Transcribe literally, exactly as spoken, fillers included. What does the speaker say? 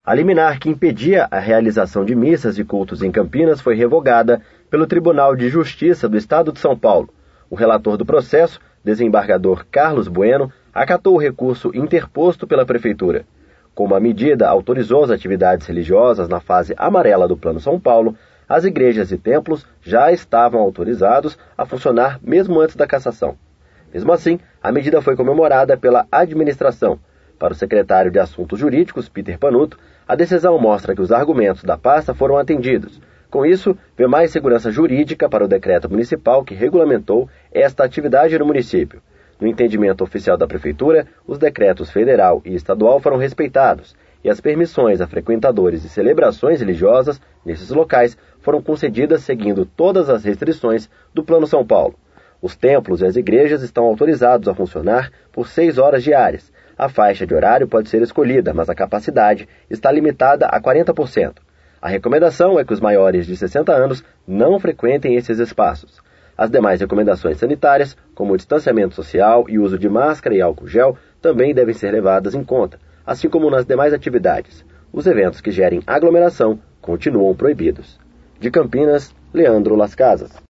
A liminar que impedia a realização de missas e cultos em Campinas foi revogada pelo Tribunal de Justiça do Estado de São Paulo. O relator do processo, desembargador Carlos Bueno, acatou o recurso interposto pela Prefeitura. Como a medida autorizou as atividades religiosas na fase amarela do Plano São Paulo, as igrejas e templos já estavam autorizados a funcionar mesmo antes da cassação. Mesmo assim, a medida foi comemorada pela administração. Para o secretário de Assuntos Jurídicos, Peter Panuto, a decisão mostra que os argumentos da pasta foram atendidos. Com isso, vê mais segurança jurídica para o decreto municipal que regulamentou esta atividade no município. No entendimento oficial da Prefeitura, os decretos federal e estadual foram respeitados e as permissões a frequentadores de celebrações religiosas nesses locais foram concedidas seguindo todas as restrições do Plano São Paulo. Os templos e as igrejas estão autorizados a funcionar por seis horas diárias. A faixa de horário pode ser escolhida, mas a capacidade está limitada a quarenta por cento. A recomendação é que os maiores de sessenta anos não frequentem esses espaços. As demais recomendações sanitárias, como o distanciamento social e uso de máscara e álcool gel, também devem ser levadas em conta, assim como nas demais atividades. Os eventos que gerem aglomeração continuam proibidos. De Campinas, Leandro Las Casas.